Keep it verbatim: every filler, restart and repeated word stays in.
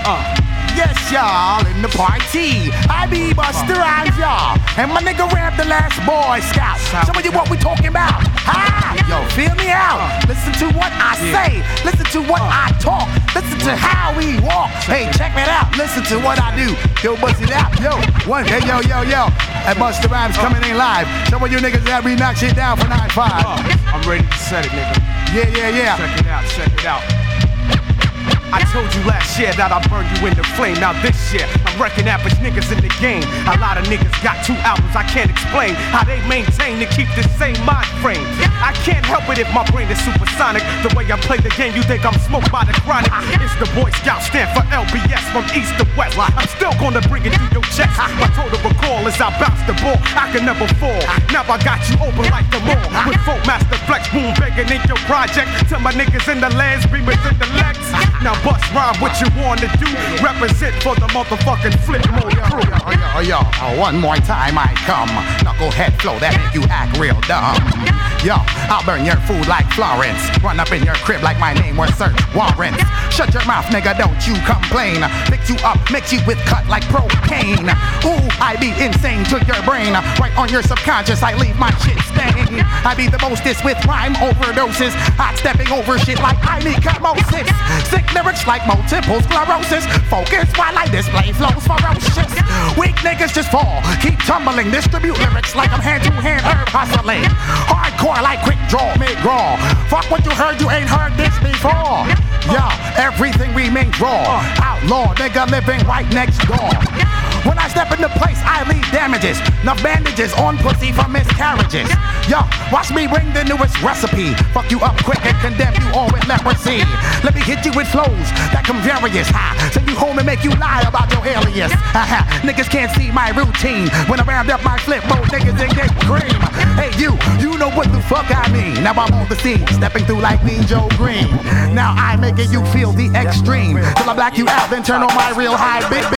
Uh. Yes, y'all, in the party. I be Busta Rhymes, y'all. And my nigga Ramp, the last Boy Scout. Some of you what we talking about. Ha! Yo, feel me out. Listen to what I say. Listen to what I talk. Listen to how we walk. Hey, check it out. Listen to what I do. Yo, bust it out. Yo, one. Hey, yo, yo, yo. And Busta Rhymes coming in live. Some of you niggas that we knock shit down for nine five. I'm ready to set it, nigga. Yeah, yeah, yeah. Check it out, check it out. I told you last year that I burned you in the flame. Now this year, I'm wrecking average niggas in the game. A lot of niggas got two albums, I can't explain how they maintain to keep the same mind frame. I can't help it if my brain is supersonic. The way I play the game, you think I'm smoked by the chronic. It's the Boy Scout, stand for L B S from east to west. I'm still gonna bring it through your chest. My total recall is I bounce the ball, I can never fall. Now I got you open like the mall. With Folk Master Flex, boom, begging in your project. Tell my niggas in the lands, beamers in the legs. Now bust rhyme what you wanna do. Represent for the motherfucking flip mode crew. Oh, yo, oh, yo, oh, one more time I come. Knucklehead flow that make you act real dumb. Yo, I'll burn your food like Florence. Run up in your crib like my name was search warrants. Shut your mouth, nigga, don't you complain. Fix you up, mix you with cut like propane. Ooh, I be insane to your brain. Right on your subconscious, I leave my shit stain. I be the mostest with rhyme overdoses. Hot stepping over shit like I need chemosis. Sick lyrics like multiple sclerosis. Focus while I display flows ferocious. Weak niggas just fall, keep tumbling. Distribute lyrics like I'm hand-to-hand herb hustling. Hardcore like quick draw, mid-draw. Fuck what you heard, you ain't heard this before. Yeah, everything we make raw. Outlaw, nigga living right next door. When I step into place, I leave damages. Enough bandages on pussy for miscarriages. Yo, watch me bring the newest recipe. Fuck you up quick and condemn you all with leprosy. Let me hit you with flows that come various. Ha, send you home and make you lie about your alias. Haha, niggas can't see my routine. When I round up my flip mode, niggas they get cream. Hey you, you know what the fuck I mean. Now I'm on the scene, stepping through like Mean Joe Green. Now I'm making you feel the extreme. Till I black you out, then turn on my real high big.